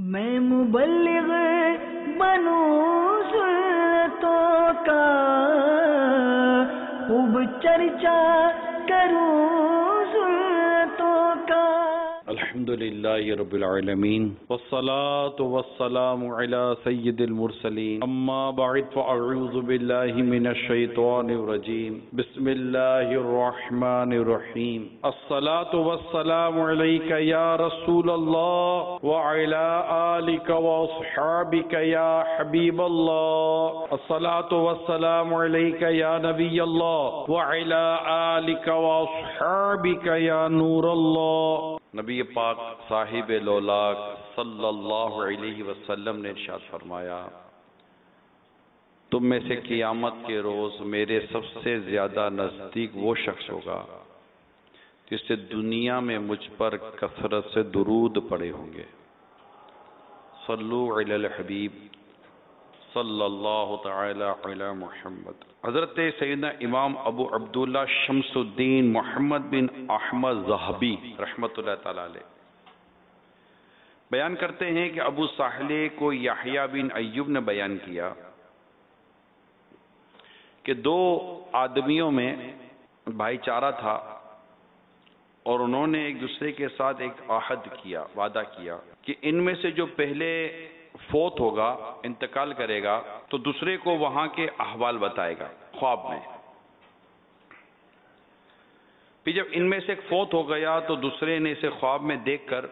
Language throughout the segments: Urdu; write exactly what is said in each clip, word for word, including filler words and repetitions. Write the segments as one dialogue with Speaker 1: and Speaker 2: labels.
Speaker 1: میں مبلغ بنوں سنتوں کا، خوب چرچا کروں سنتوں کا۔
Speaker 2: الحمدللہ رب العالمین والصلاة والسلام علی سید المرسلین، اما بعد فاعوذ باللہ من الشیطان الرجیم، بسم اللہ الرحمن الرحیم۔ الصلاة والسلام علیک یا رسول اللہ وعلی آلک واصحابک یا حبیب اللہ، الصلاة والسلام علیک یا نبی اللہ وعلی آلک واصحابک یا نور اللہ۔ نبی پاک صاحب لولاک صلی اللہ علیہ وسلم نے ارشاد فرمایا، تم میں سے قیامت کے روز میرے سب سے زیادہ نزدیک وہ شخص ہوگا جس سے دنیا میں مجھ پر کثرت سے درود پڑے ہوں گے۔ صلو علی الحبیب صلی اللہ تعالی علی محمد۔ حضرت سیدنا امام ابو عبداللہ شمس الدین محمد بن احمد ذہبی رحمۃ اللہ تعالی علیہ بیان کرتے ہیں کہ ابو صالح کو یحییٰ بن ایوب نے بیان کیا کہ دو آدمیوں میں بھائی چارہ تھا اور انہوں نے ایک دوسرے کے ساتھ ایک عہد کیا، وعدہ کیا کہ ان میں سے جو پہلے فوت ہوگا، انتقال کرے گا، تو دوسرے کو وہاں کے احوال بتائے گا خواب میں۔ پھر جب ان میں سے ایک فوت ہو گیا تو دوسرے نے اسے خواب میں دیکھ کر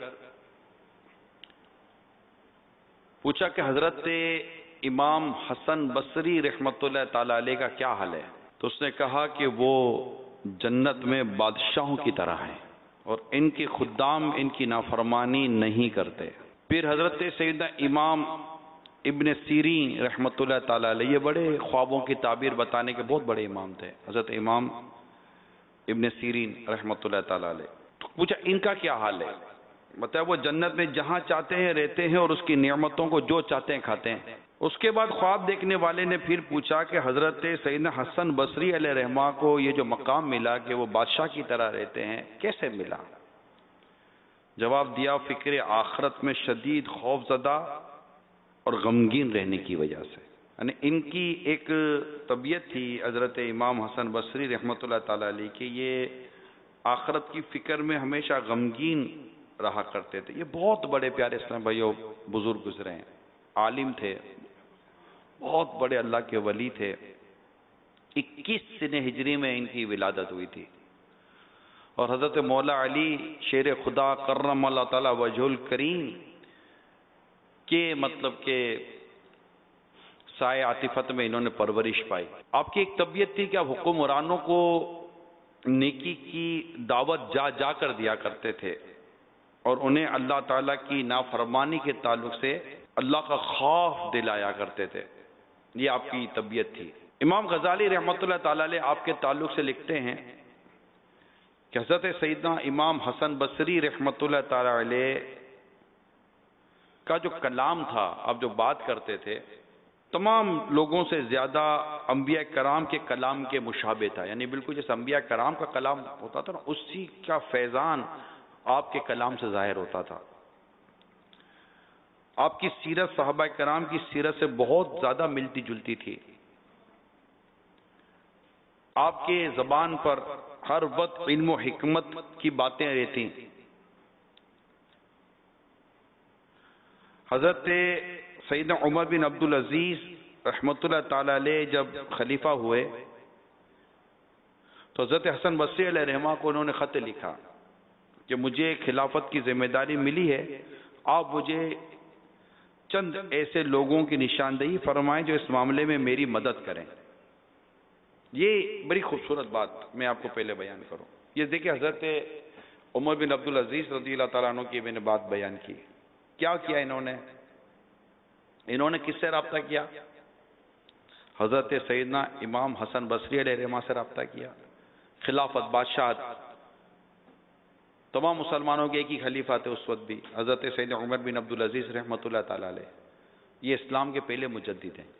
Speaker 2: پوچھا کہ حضرت امام حسن بصری رحمۃ اللہ تعالی علیہ کا کیا حال ہے؟ تو اس نے کہا کہ وہ جنت میں بادشاہوں کی طرح ہیں اور ان کے خدام ان کی نافرمانی نہیں کرتے۔ پھر حضرت سیدنا امام ابن سیرین رحمۃ اللہ تعالی علیہ، یہ بڑے خوابوں کی تعبیر بتانے کے بہت بڑے امام تھے، حضرت امام ابن سیرین رحمۃ اللہ تعالی علیہ۔ پوچھا ان کا کیا حال ہے؟ بتایا وہ جنت میں جہاں چاہتے ہیں رہتے ہیں اور اس کی نعمتوں کو جو چاہتے ہیں کھاتے ہیں۔ اس کے بعد خواب دیکھنے والے نے پھر پوچھا کہ حضرت سیدنا حسن بصری علیہ رحمہ کو یہ جو مقام ملا کہ وہ بادشاہ کی طرح رہتے ہیں، کیسے ملا؟ جواب دیا، فکر آخرت میں شدید خوف زدہ اور غمگین رہنے کی وجہ سے۔ یعنی ان کی ایک طبیعت تھی حضرت امام حسن بصری رحمۃ اللہ تعالی علیہ کہ یہ آخرت کی فکر میں ہمیشہ غمگین رہا کرتے تھے۔ یہ بہت بڑے پیارے اسلام بھائیوں بزرگ گزرے ہیں، عالم تھے، بہت بڑے اللہ کے ولی تھے۔ اکیس سن ہجری میں ان کی ولادت ہوئی تھی اور حضرت مولا علی شیر خدا کرم اللہ تعالی وجہ الکریم کے مطلب کہ سائے عاطفت میں انہوں نے پرورش پائی۔ آپ کی ایک طبیعت تھی کہ آپ حکمرانوں کو نیکی کی دعوت جا جا کر دیا کرتے تھے اور انہیں اللہ تعالیٰ کی نافرمانی کے تعلق سے اللہ کا خوف دلایا کرتے تھے، یہ آپ کی طبیعت تھی۔ امام غزالی رحمۃ اللہ تعالی علیہ آپ کے تعلق سے لکھتے ہیں کہ حضرت سیدنا امام حسن بصری رحمۃ اللہ تعالی علیہ کا جو کلام تھا، آپ جو بات کرتے تھے، تمام لوگوں سے زیادہ انبیاء کرام کے کلام کے مشابہ تھا، یعنی بالکل جیسے انبیاء کرام کا کلام ہوتا تھا نا، اسی کا فیضان آپ کے کلام سے ظاہر ہوتا تھا۔ آپ کی سیرت صحابہ کرام کی سیرت سے بہت زیادہ ملتی جلتی تھی۔ آپ کے زبان پر ہر وقت علم و حکمت کی باتیں رہتی۔ حضرت سیدنا عمر بن عبدالعزیز رحمۃ اللہ تعالی علیہ جب خلیفہ ہوئے تو حضرت حسن بصری علیہ رحمہ کو انہوں نے خط لکھا کہ مجھے خلافت کی ذمہ داری ملی ہے، آپ مجھے چند ایسے لوگوں کی نشاندہی فرمائیں جو اس معاملے میں میری مدد کریں۔ یہ بڑی خوبصورت بات میں آپ کو پہلے بیان کروں۔ یہ دیکھیں حضرت عمر بن عبدالعزیز رضی اللہ تعالیٰ عنہ کی میں نے بات بیان کی، کیا کیا انہوں نے؟ انہوں نے کس سے رابطہ کیا؟ حضرت سیدنا امام حسن بصری علیہ رحمہ سے رابطہ کیا۔ خلافت، بادشاہت، تمام مسلمانوں کے ایک ہی خلیفہ تھے اس وقت بھی، حضرت سیدنا عمر بن عبدالعزیز رحمۃ اللہ تعالی علیہ، یہ اسلام کے پہلے مجدد ہیں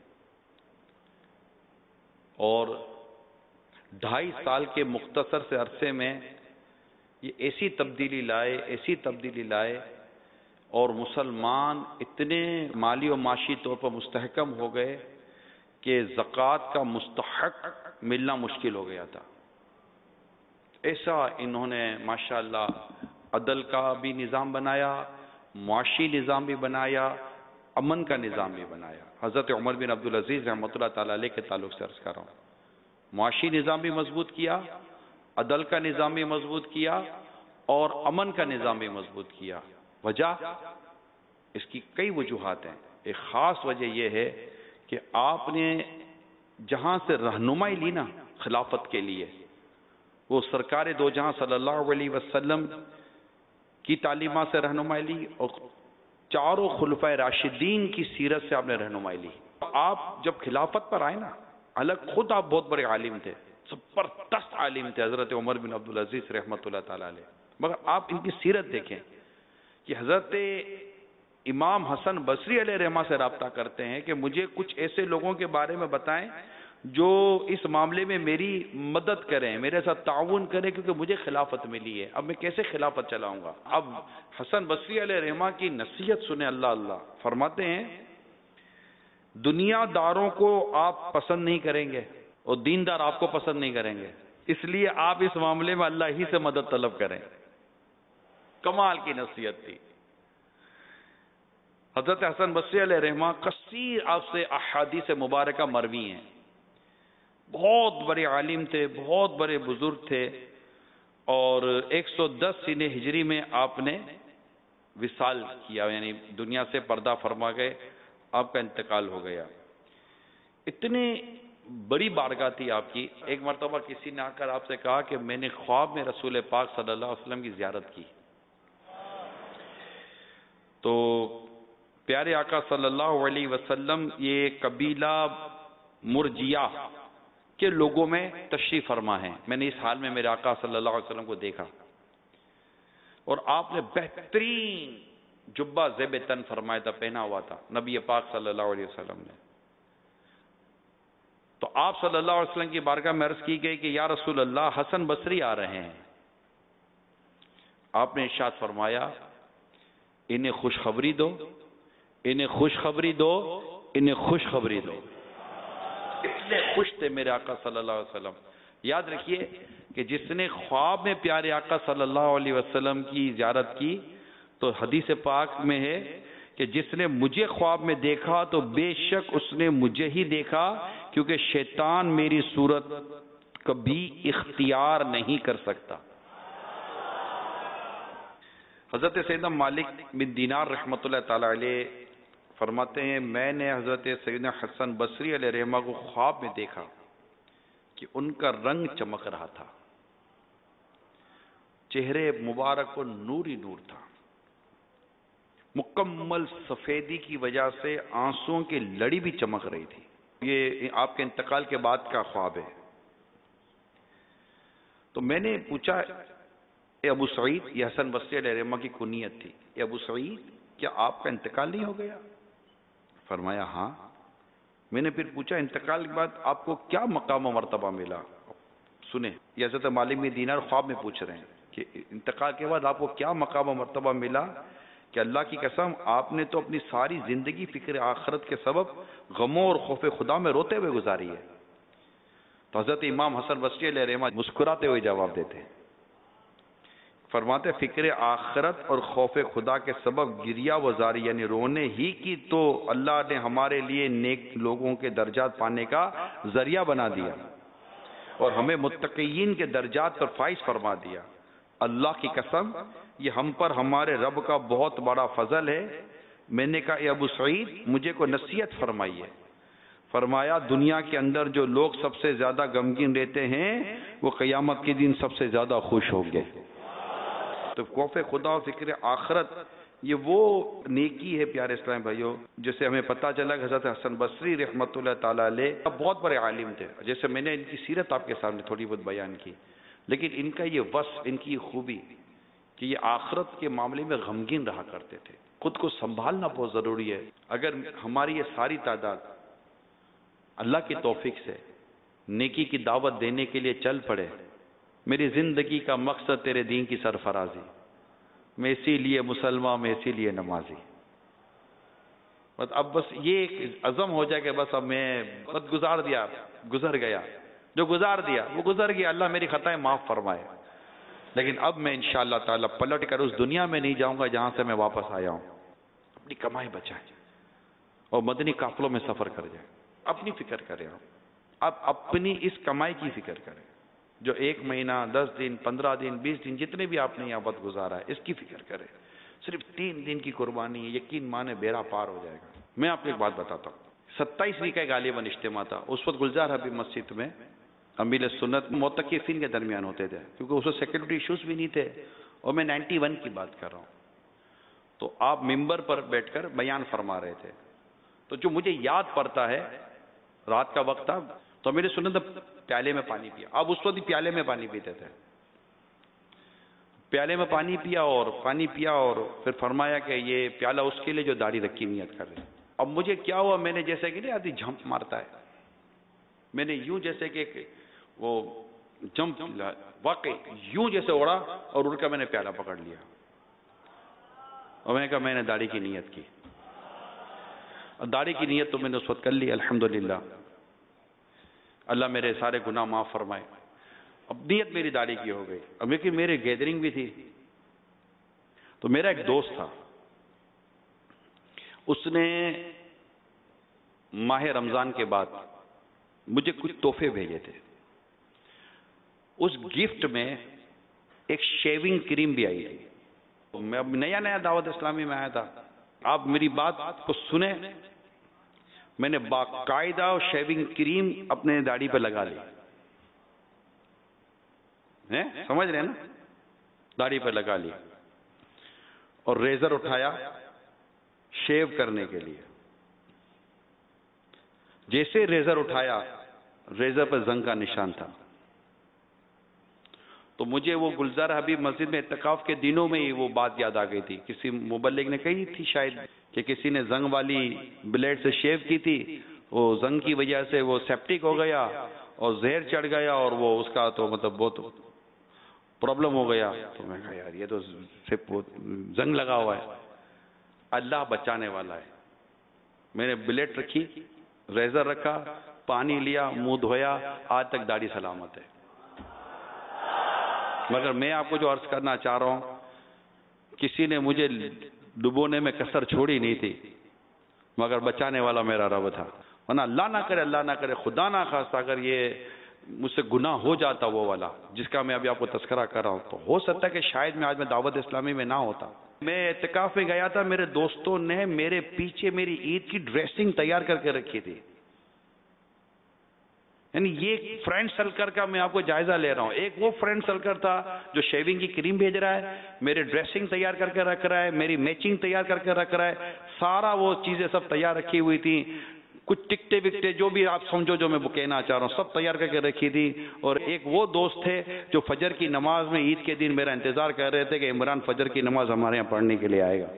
Speaker 2: اور ڈھائی سال کے مختصر سے عرصے میں یہ ایسی تبدیلی لائے ایسی تبدیلی لائے اور مسلمان اتنے مالی و معاشی طور پر مستحکم ہو گئے کہ زکوٰۃ کا مستحق ملنا مشکل ہو گیا تھا. ایسا انہوں نے ماشاءاللہ عدل کا بھی نظام بنایا، معاشی نظام بھی بنایا، امن کا نظام بھی بنایا. حضرت عمر بن عبدالعزیز رحمۃ اللہ تعالی علیہ کے تعلق سے عرض کر رہا ہوں، معاشی نظام بھی مضبوط کیا، عدل کا نظام بھی مضبوط کیا، اور امن کا نظام بھی مضبوط کیا. وجہ اس کی کئی وجوہات ہیں. ایک خاص وجہ یہ ہے کہ آپ نے جہاں سے رہنمائی لی نا خلافت کے لیے، وہ سرکار دو جہاں صلی اللہ علیہ وسلم کی تعلیمات سے رہنمائی لی، اور چاروں خلفائے راشدین کی سیرت سے آپ نے رہنمائی لی. آپ جب خلافت پر آئے نا، الگ خود آپ بہت بڑے عالم تھے، زبردست عالم تھے حضرت عمر بن عبدالعزیز رحمۃ اللہ تعالی علیہ، مگر آپ ان کی سیرت دیکھیں کہ حضرت امام حسن بصری علیہ رحمہ سے رابطہ کرتے ہیں کہ مجھے کچھ ایسے لوگوں کے بارے میں بتائیں جو اس معاملے میں میری مدد کریں، میرے ساتھ تعاون کریں، کیونکہ مجھے خلافت ملی ہے، اب میں کیسے خلافت چلاؤں گا. اب حسن بصری علیہ رحمہ کی نصیحت سنیں. اللہ اللہ فرماتے ہیں دنیا داروں کو آپ پسند نہیں کریں گے اور دیندار آپ کو پسند نہیں کریں گے، اس لیے آپ اس معاملے میں اللہ ہی سے مدد طلب کریں. کمال کی نصیحت تھی. حضرت حسن بصری علیہ رحمہ کثیر آپ سے احادیث مبارکہ مروی ہیں، بہت بڑے عالم تھے، بہت بڑے بزرگ تھے، اور ایک سو دس سنہ ہجری میں آپ نے وصال کیا، یعنی دنیا سے پردہ فرما گئے، آپ کا انتقال ہو گیا. اتنی بڑی بارگاہ تھی آپ کی. ایک مرتبہ کسی نے آ کر آپ سے کہا کہ میں نے خواب میں رسول پاک صلی اللہ علیہ وسلم کی زیارت کی، تو پیارے آقا صلی اللہ علیہ وسلم یہ قبیلہ مرجیہ کے لوگوں میں تشریف فرما ہیں. میں نے اس حال میں میرے آقا صلی اللہ علیہ وسلم کو دیکھا، اور آپ نے بہترین جبہ زیب تن فرمایا تھا، پہنا ہوا تھا نبی پاک صلی اللہ علیہ وسلم نے. تو آپ صلی اللہ علیہ وسلم کی بارگاہ میں عرض کی گئی کہ یا رسول اللہ حسن بصری آ رہے ہیں. آپ نے ارشاد فرمایا انہیں خوشخبری دو، انہیں خوشخبری دو، انہیں خوشخبری دو. اتنے خوش تھے میرے آقا صلی اللہ علیہ وسلم. یاد رکھیے کہ جس نے خواب میں پیارے آقا صلی اللہ علیہ وسلم کی زیارت کی، تو حدیث پاک میں ہے کہ جس نے مجھے خواب میں دیکھا تو بے شک اس نے مجھے ہی دیکھا، کیونکہ شیطان میری صورت کبھی اختیار نہیں کر سکتا. حضرت سیدنا مالک بن دینار رحمۃ اللہ تعالی علیہ فرماتے ہیں میں نے حضرت سیدنا حسن بصری علیہ رحمہ کو خواب میں دیکھا کہ ان کا رنگ چمک رہا تھا، چہرے مبارک پر نور ہی نور تھا، مکمل سفیدی کی وجہ سے آنسوؤں کی لڑی بھی چمک رہی تھی. یہ آپ کے انتقال کے بعد کا خواب ہے. تو میں نے پوچھا اے ابو سعید، یہ حسن بصری علیہ رحمہ کی کنیت تھی، اے ابو سعید کیا آپ کا انتقال نہیں ہو گیا؟ فرمایا ہاں. میں نے پھر پوچھا انتقال کے بعد آپ کو کیا مقام و مرتبہ ملا؟ سنیں، یہ حضرت مالک بن دینار خواب میں پوچھ رہے ہیں کہ انتقال کے بعد آپ کو کیا مقام و مرتبہ ملا، کہ اللہ کی قسم آپ نے تو اپنی ساری زندگی فکر آخرت کے سبب غموں اور خوف خدا میں روتے ہوئے گزاری ہے. تو حضرت امام حسن بصری علیہ رحمہ مسکراتے ہوئے جواب دیتے ہیں، فرماتے فکر آخرت اور خوف خدا کے سبب گریا وزاری یعنی رونے ہی کی تو اللہ نے ہمارے لیے نیک لوگوں کے درجات پانے کا ذریعہ بنا دیا اور ہمیں متقین کے درجات پر فائز فرما دیا. اللہ کی قسم یہ ہم پر ہمارے رب کا بہت بڑا فضل ہے. میں نے کہا اے ابو سعید مجھے کو نصیحت فرمائیے. فرمایا دنیا کے اندر جو لوگ سب سے زیادہ غمگین رہتے ہیں وہ قیامت کے دن سب سے زیادہ خوش ہوں گے. تو خوف خدا و فکر آخرت یہ وہ نیکی ہے پیارے اسلام بھائیوں، جسے ہمیں پتہ چلا کہ حضرت حسن بصری رحمۃ اللہ تعالی علیہ بہت بڑے عالم تھے. جیسے میں نے ان کی سیرت آپ کے سامنے تھوڑی بہت بیان کی، لیکن ان کا یہ وصف، ان کی خوبی کہ یہ آخرت کے معاملے میں غمگین رہا کرتے تھے. خود کو سنبھالنا بہت ضروری ہے. اگر ہماری یہ ساری تعداد اللہ کی توفیق سے نیکی کی دعوت دینے کے لیے چل پڑے، میری زندگی کا مقصد تیرے دین کی سرفرازی، میں اسی لیے مسلمان، میں اسی لیے نمازی. بس اب بس یہ ایک عزم ہو جائے کہ بس اب میں بس گزار دیا، گزر گیا، جو گزار دیا وہ گزر گیا، اللہ میری خطائیں معاف فرمائے. لیکن اب میں انشاءاللہ تعالی پلٹ کر اس دنیا میں نہیں جاؤں گا جہاں سے میں واپس آیا ہوں. اپنی کمائی بچائیں اور مدنی قافلوں میں سفر کر جائیں. اپنی فکر کریں، اب اپنی اس کمائی کی فکر کریں جو ایک مہینہ، دس دن، پندرہ دن، بیس دن، جتنے بھی آپ نے یہاں وقت گزارا ہے، اس کی فکر کریں. صرف تین دن کی قربانی ہے، یقین مانے بیڑا پار ہو جائے گا. میں آپ کو ایک بات بتاتا ہوں، ستائیسویں کا غالباً اجتماع تھا. اس وقت گلزار حبیب مسجد میں امیر سنت معتکفین کے درمیان ہوتے تھے، کیونکہ اس وقت سیکورٹی ایشوز بھی نہیں تھے، اور میں نائنٹی ون کی بات کر رہا ہوں. تو آپ ممبر پر بیٹھ کر بیان فرما رہے تھے. تو جو مجھے یاد پڑتا ہے، رات کا وقت تھا، تو میرے سنت پیالے میں پانی پیا. آپ اس وقت پیالے میں پانی پیتے تھے. پیالے میں پانی پیا اور پانی پیا اور پھر فرمایا کہ یہ پیالہ اس کے لیے جو داڑھی رکھی نیت کر رہے. اب مجھے کیا ہوا، میں نے جیسے کہ نہیں آدھی جھمپ مارتا ہے، میں نے یوں جیسے کہ وہ جمپ واقعی یوں جیسے اڑا اور اڑ کر میں نے پیالہ پکڑ لیا. اور میں نے کہا میں نے داڑھی کی نیت کی. داڑھی کی نیت تو میں نے اس وقت کر لی، الحمدللہ. اللہ میرے سارے گناہ معاف فرمائے. اب نیت میری داڑھی کی ہو گئی. اب لیکن میرے گیدرنگ بھی تھی، تو میرا ایک دوست تھا، اس نے ماہ رمضان کے بعد مجھے کچھ تحفے بھیجے تھے. اس گفٹ میں ایک شیونگ کریم بھی آئی تھی. میں اب نیا نیا دعوت اسلامی میں آیا تھا. آپ میری بات کو سنیں، میں نے باقاعدہ شیونگ کریم اپنے داڑھی پہ لگا لی. سمجھ رہے ہیں نا؟ داڑھی پہ لگا لی اور ریزر اٹھایا شیو کرنے کے لیے. جیسے ریزر اٹھایا، ریزر پر زنگ کا نشان تھا. تو مجھے وہ گلزار حبیب مسجد میں اعتکاف کے دنوں میں ہی وہ بات یاد آ گئی تھی. کسی مبلغ نے کہی تھی شاید کہ کسی نے زنگ والی بلیڈ سے شیو کی تھی، وہ زنگ کی وجہ سے وہ سیپٹک ہو گیا اور زہر چڑھ گیا اور وہ اس کا تو مطلب بہت پرابلم ہو گیا. تو میں کہا یار یہ تو زنگ لگا ہوا ہے. اللہ بچانے والا ہے. میں نے بلیڈ رکھی، ریزر رکھا، پانی لیا، منہ دھویا، آج تک داڑھی سلامت ہے. مگر میں آپ کو جو عرض کرنا چاہ رہا ہوں، کسی نے مجھے ڈبونے میں کسر چھوڑی نہیں تھی، مگر بچانے والا میرا رب تھا. ورنہ اللہ نہ کرے، اللہ نہ کرے، خدا نہ خواستہ اگر یہ مجھ سے گناہ ہو جاتا وہ والا جس کا میں ابھی آپ کو تذکرہ کر رہا ہوں، تو ہو سکتا ہے کہ شاید میں آج میں دعوت اسلامی میں نہ ہوتا. میں اعتکاف میں گیا تھا، میرے دوستوں نے میرے پیچھے میری عید کی ڈریسنگ تیار کر کے رکھی تھی. یعنی یہ فرینڈ سرکل کا میں آپ کو جائزہ لے رہا ہوں. ایک وہ فرینڈ سرکل تھا جو شیونگ کی کریم بھیج رہا ہے، میرے ڈریسنگ تیار کر کے رکھ رہا ہے، میری میچنگ تیار کر کے رکھ رہا ہے، سارا وہ چیزیں سب تیار رکھی ہوئی تھیں. کچھ ٹکٹے وکٹے جو بھی آپ سمجھو جو میں کہنا چاہ رہا ہوں سب تیار کر کے رکھی تھی. اور ایک وہ دوست تھے جو فجر کی نماز میں عید کے دن میرا انتظار کر رہے تھے کہ عمران فجر کی نماز ہمارے یہاں پڑھنے کے لیے آئے گا.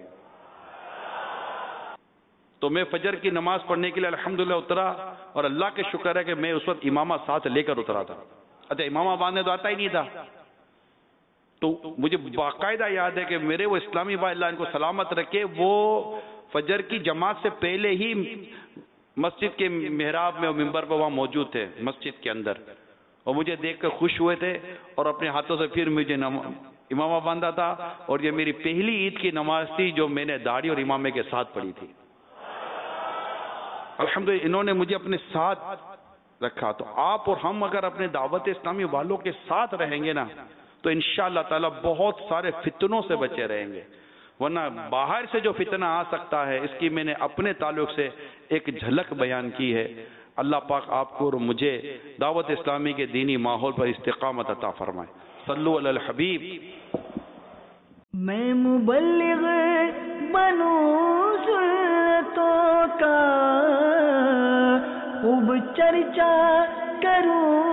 Speaker 2: تو میں فجر کی نماز پڑھنے کے لیے الحمدللہ اترا، اور اللہ کے شکر ہے کہ میں اس وقت امامہ ساتھ لے کر اترا تھا. اچھا امامہ باندھنے تو آتا ہی نہیں تھا. تو مجھے باقاعدہ یاد ہے کہ میرے وہ اسلامی بھائی اللہ ان کو سلامت رکھے، وہ فجر کی جماعت سے پہلے ہی مسجد کے محراب میں اور ممبر پر وہاں موجود تھے مسجد کے اندر، اور مجھے دیکھ کر خوش ہوئے تھے اور اپنے ہاتھوں سے پھر مجھے امامہ باندھا تھا. اور یہ میری پہلی عید کی نماز تھی جو میں نے داڑھی اور امامے کے ساتھ پڑھی تھی. الحمدللہ انہوں نے مجھے اپنے ساتھ رکھا. تو آپ اور ہم اگر اپنے دعوت اسلامی والوں کے ساتھ رہیں گے نا تو انشاءاللہ تعالی بہت سارے فتنوں سے بچے رہیں گے. ورنہ باہر سے جو فتنہ آ سکتا ہے اس کی میں نے اپنے تعلق سے ایک جھلک بیان کی ہے. اللہ پاک آپ کو اور مجھے دعوت اسلامی کے دینی ماحول پر استقامت عطا فرمائے. صلو علی الحبیب.
Speaker 1: میں مبلغ بنوں سنتوں کا خوب چرچا کروں